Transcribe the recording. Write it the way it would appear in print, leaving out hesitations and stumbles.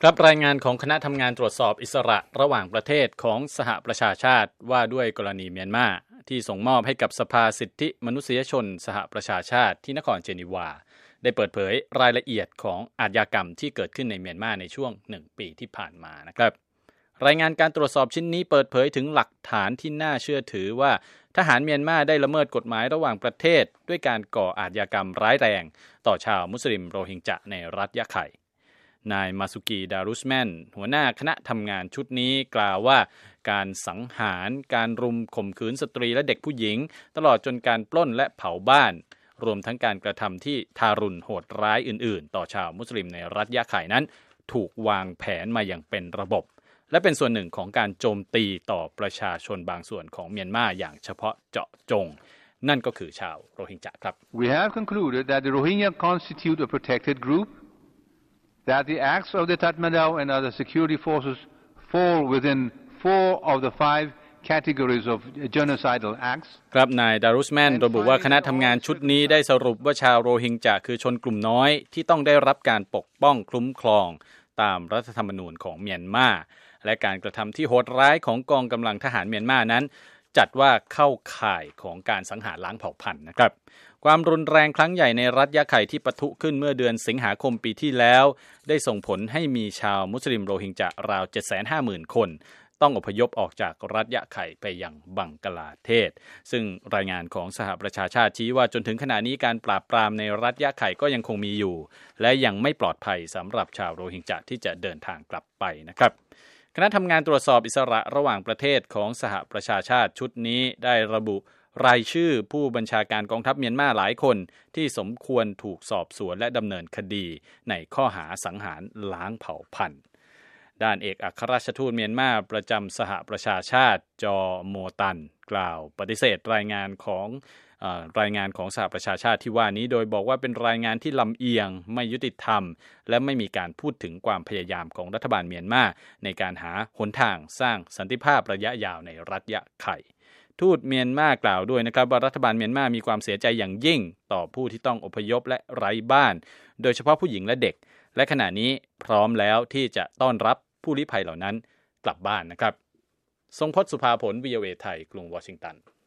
ครับรายงานของคณะทำงานตรวจสอบอิสระระหว่างประเทศของสหประชาชาติว่าด้วยกรณีเมียนมาที่ส่งมอบให้กับสภาสิทธิมนุษยชนสหประชาชาติที่นครเจนีวาได้เปิดเผยรายละเอียดของอาชญากรรมที่เกิดขึ้นในเมียนมาในช่วง1ปีที่ผ่านมานะครับรายงานการตรวจสอบชิ้นนี้เปิดเผยถึงหลักฐานที่น่าเชื่อถือว่าทหารเมียนมาได้ละเมิดกฎหมายระหว่างประเทศด้วยการก่ออาชญากรรมร้ายแรงต่อชาวมุสลิมโรฮิงญะในรัฐยะไข่นายมาสุกีดารุสแมนหัวหน้าคณะทำงานชุดนี้กล่าวว่าการสังหารการรุมข่มขืนสตรีและเด็กผู้หญิงตลอดจนการปล้นและเผาบ้านรวมทั้งการกระทำที่ทารุณโหดร้ายอื่นๆต่อชาวมุสลิมในรัฐยะไข่นั้นถูกวางแผนมาอย่างเป็นระบบและเป็นส่วนหนึ่งของการโจมตีต่อประชาชนบางส่วนของเมียนมาอย่างเฉพาะเจาะจงนั่นก็คือชาวโรฮิงญะครับ We have concluded that the Rohingya constitute a protected group, that the acts of the Tatmadaw and other security forces fall within 4 of the 5 categories of genocidal acts ครับนายดารุสแมนระบุว่าคณะทำงานชุดนี้ได้สรุปว่าชาวโรฮิงญะคือชนกลุ่มน้อยที่ต้องได้รับการปกป้องคุ้มครองตามรัฐธรรมนูญของเมียนมาและการกระทำที่โหดร้ายของกองกำลังทหารเมียนมานั้นจัดว่าเข้าข่ายของการสังหารล้างเผ่าพันธุ์นะครับความรุนแรงครั้งใหญ่ในรัฐยะไข่ที่ปะทุขึ้นเมื่อเดือนสิงหาคมปีที่แล้วได้ส่งผลให้มีชาวมุสลิมโรฮิงญะราว 750,000 คนต้องอพยพออกจากรัฐยะไข่ไปยังบังกลาเทศซึ่งรายงานของสหประชาชาติชี้ว่าจนถึงขณะนี้การปราบปรามในรัฐยะไข่ก็ยังคงมีอยู่และยังไม่ปลอดภัยสำหรับชาวโรฮิงญะที่จะเดินทางกลับไปนะครับคณะทำงานตรวจสอบอิสระระหว่างประเทศของสหประชาชาติชุดนี้ได้ระบุรายชื่อผู้บัญชาการกองทัพเมียนมาหลายคนที่สมควรถูกสอบสวนและดำเนินคดีในข้อหาสังหารล้างเผ่าพันธุ์ด้านเอกอัครราชทูตเมียนมาประจำสหประชาชาติจอโมตันกล่าวปฏิเสธรายงานของสหประชาชาติที่ว่านี้โดยบอกว่าเป็นรายงานที่ลำเอียงไม่ยุติธรรมและไม่มีการพูดถึงความพยายามของรัฐบาลเมียนมาในการหาหนทางสร้างสันติภาพระยะยาวในรัฐยะไข่ทูตเมียนมากล่าวด้วยนะครับว่ารัฐบาลเมียนมามีความเสียใจอย่างยิ่งต่อผู้ที่ต้องอพยพและไร้บ้านโดยเฉพาะผู้หญิงและเด็กและขณะนี้พร้อมแล้วที่จะต้อนรับผู้ลี้ภัยเหล่านั้นกลับบ้านนะครับทรงพจน์สุภาผล VOA ไทยกรุงวอชิงตัน